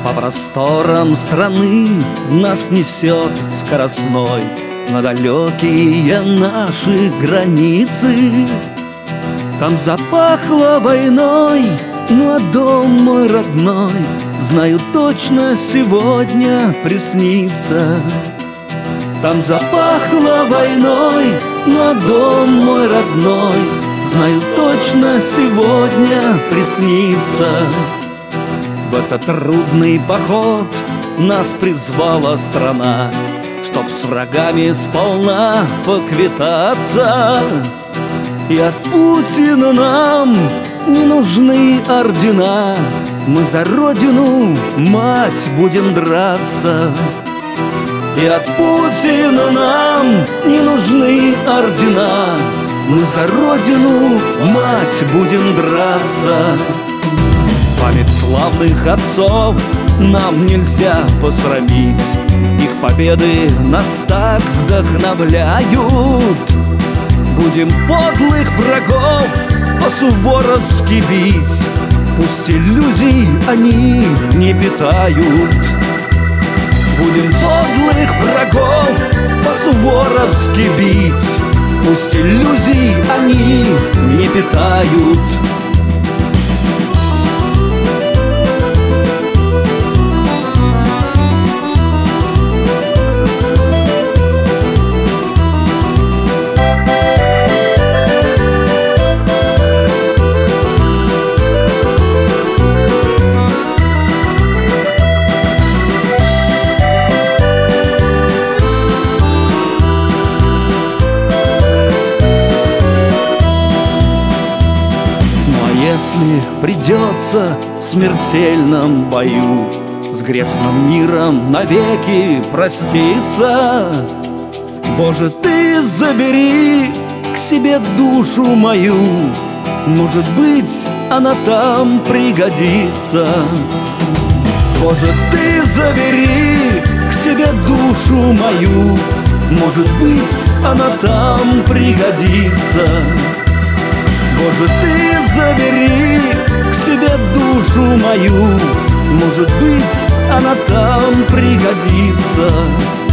По просторам страны нас несет скоростной на далекие наши границы. Там запахло войной, ну а дом мой родной, знаю точно, сегодня приснится. Там запахло войной, ну а дом мой родной, знаю точно, сегодня приснится. В этот трудный поход нас призвала страна, чтоб с врагами сполна поквитаться. И от Путина нам не нужны ордена, мы за родину, мать, будем драться. И от Путина нам не нужны ордена, мы за родину, мать, будем драться. Память славных отцов нам нельзя посрамить, их победы нас так вдохновляют. Будем подлых врагов по-суворовски бить, пусть иллюзий они не питают. Будем подлых врагов по-суворовски бить, пусть иллюзий они не питают. Если придется в смертельном бою с грешным миром навеки проститься, Боже, Ты забери к себе душу мою, может быть, она там пригодится. Боже, Ты забери к себе душу мою, может быть, она там пригодится. Боже, Ты забери к себе душу мою, может быть, она там пригодится.